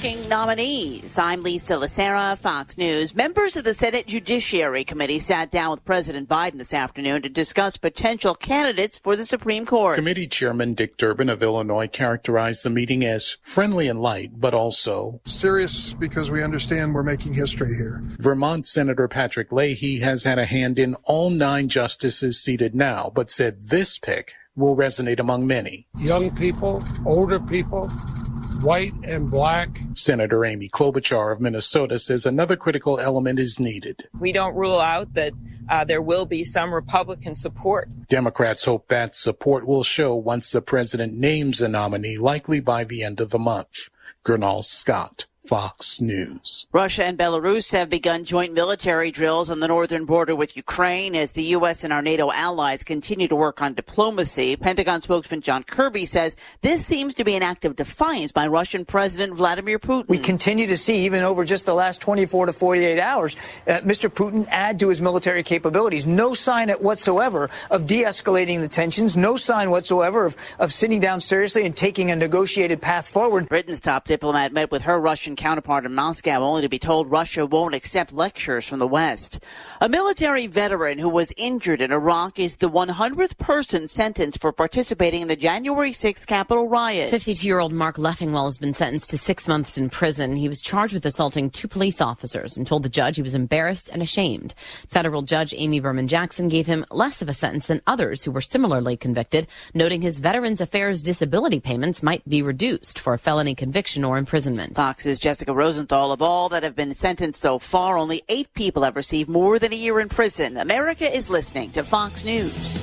Talking nominees. I'm Lisa Lacera, Fox News. Members of the Senate Judiciary Committee sat down with President Biden this afternoon to discuss potential candidates for the Supreme Court. Committee Chairman Dick Durbin of Illinois characterized the meeting as friendly and light, but also serious because we understand we're making history here. Vermont Senator Patrick Leahy has had a hand in all 9 justices seated now, but said this pick will resonate among many. Young people, older people, white and black. Senator Amy Klobuchar of Minnesota says another critical element is needed. We don't rule out that there will be some Republican support. Democrats hope that support will show once the president names a nominee, likely by the end of the month. Gernal Scott, Fox News. Russia and Belarus have begun joint military drills on the northern border with Ukraine as the U.S. and our NATO allies continue to work on diplomacy. Pentagon spokesman John Kirby says this seems to be an act of defiance by Russian President Vladimir Putin. We continue to see, even over just the last 24 to 48 hours, Mr. Putin add to his military capabilities. No sign whatsoever of de-escalating the tensions. No sign whatsoever of sitting down seriously and taking a negotiated path forward. Britain's top diplomat met with her Russian counterpart in Moscow, only to be told Russia won't accept lectures from the West. A military veteran who was injured in Iraq is the 100th person sentenced for participating in the January 6th Capitol riot. 52-year-old Mark Leffingwell has been sentenced to 6 months in prison. He was charged with assaulting 2 police officers and told the judge he was embarrassed and ashamed. Federal Judge Amy Berman Jackson gave him less of a sentence than others who were similarly convicted, noting his Veterans Affairs disability payments might be reduced for a felony conviction or imprisonment. Fox's Jessica Rosenthal. Of all that have been sentenced so far, only 8 people have received more than a year in prison. America is listening to Fox News.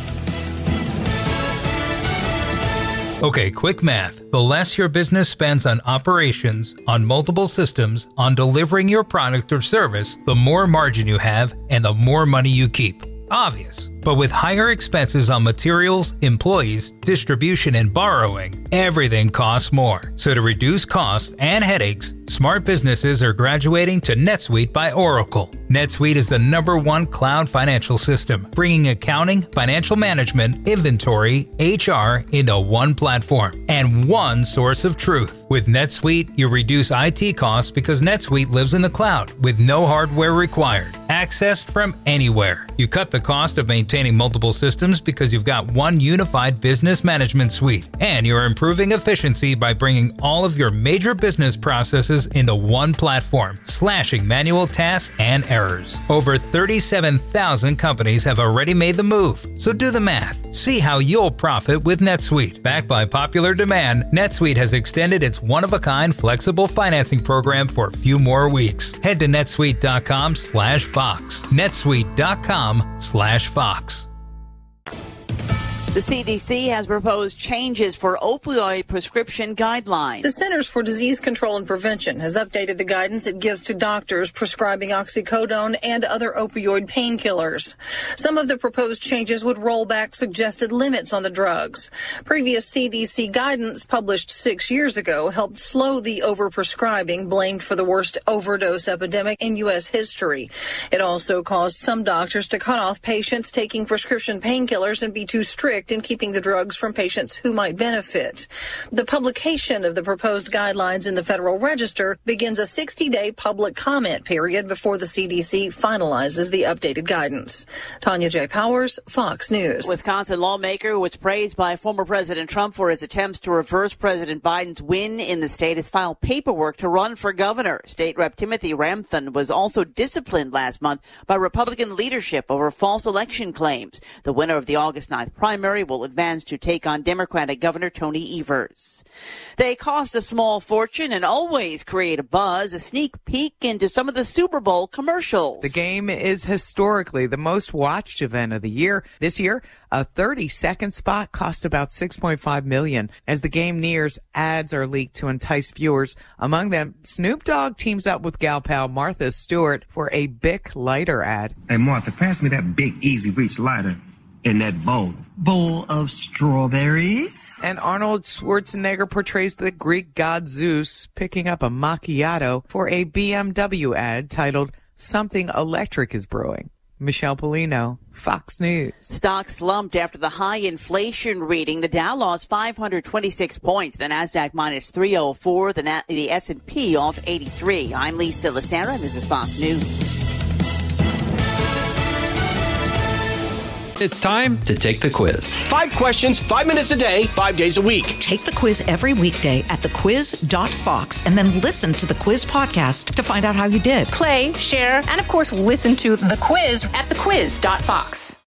Okay, quick math. The less your business spends on operations, on multiple systems, on delivering your product or service, the more margin you have and the more money you keep. Obvious. But with higher expenses on materials, employees, distribution, and borrowing, everything costs more. So to reduce costs and headaches, smart businesses are graduating to NetSuite by Oracle. NetSuite is the #1 cloud financial system, bringing accounting, financial management, inventory, HR into one platform and one source of truth. With NetSuite, you reduce IT costs because NetSuite lives in the cloud with no hardware required, accessed from anywhere. You cut the cost of maintaining multiple systems because you've got one unified business management suite, and you're improving efficiency by bringing all of your major business processes into one platform, slashing manual tasks and errors. Over 37,000 companies have already made the move, so do the math. See how you'll profit with NetSuite. Backed by popular demand, NetSuite has extended its one-of-a-kind flexible financing program for a few more weeks. Head to netsuite.com/Fox. netsuite.com/Fox. The CDC has proposed changes for opioid prescription guidelines. The Centers for Disease Control and Prevention has updated the guidance it gives to doctors prescribing oxycodone and other opioid painkillers. Some of the proposed changes would roll back suggested limits on the drugs. Previous CDC guidance published 6 years ago helped slow the overprescribing blamed for the worst overdose epidemic in U.S. history. It also caused some doctors to cut off patients taking prescription painkillers and be too strict in keeping the drugs from patients who might benefit. The publication of the proposed guidelines in the Federal Register begins a 60-day public comment period before the CDC finalizes the updated guidance. Tanya J. Powers, Fox News. Wisconsin lawmaker who was praised by former President Trump for his attempts to reverse President Biden's win in the state has filed paperwork to run for governor. State Rep Timothy Ramthun was also disciplined last month by Republican leadership over false election claims. The winner of the August 9th primary will advance to take on Democratic Governor Tony Evers. They cost a small fortune and always create a buzz, a sneak peek into some of the Super Bowl commercials. The game is historically the most watched event of the year. This year, a 30-second spot cost about $6.5 million. As the game nears, ads are leaked to entice viewers. Among them, Snoop Dogg teams up with gal pal Martha Stewart for a Bic lighter ad. Hey, Martha, pass me that big Easy Reach lighter in that bowl of strawberries. And Arnold Schwarzenegger portrays the Greek god Zeus picking up a macchiato for a BMW ad titled Something Electric is Brewing. Michelle Polino, Fox News. Stocks slumped after the high inflation reading. The Dow lost 526 points. The Nasdaq minus 304. The S&P off 83. I'm Lisa Lacera, and this is Fox News. It's time to take the quiz. 5 questions, 5 minutes a day, 5 days a week. Take the quiz every weekday at thequiz.fox and then listen to the quiz podcast to find out how you did. Play, share, and of course, listen to The Quiz at thequiz.fox.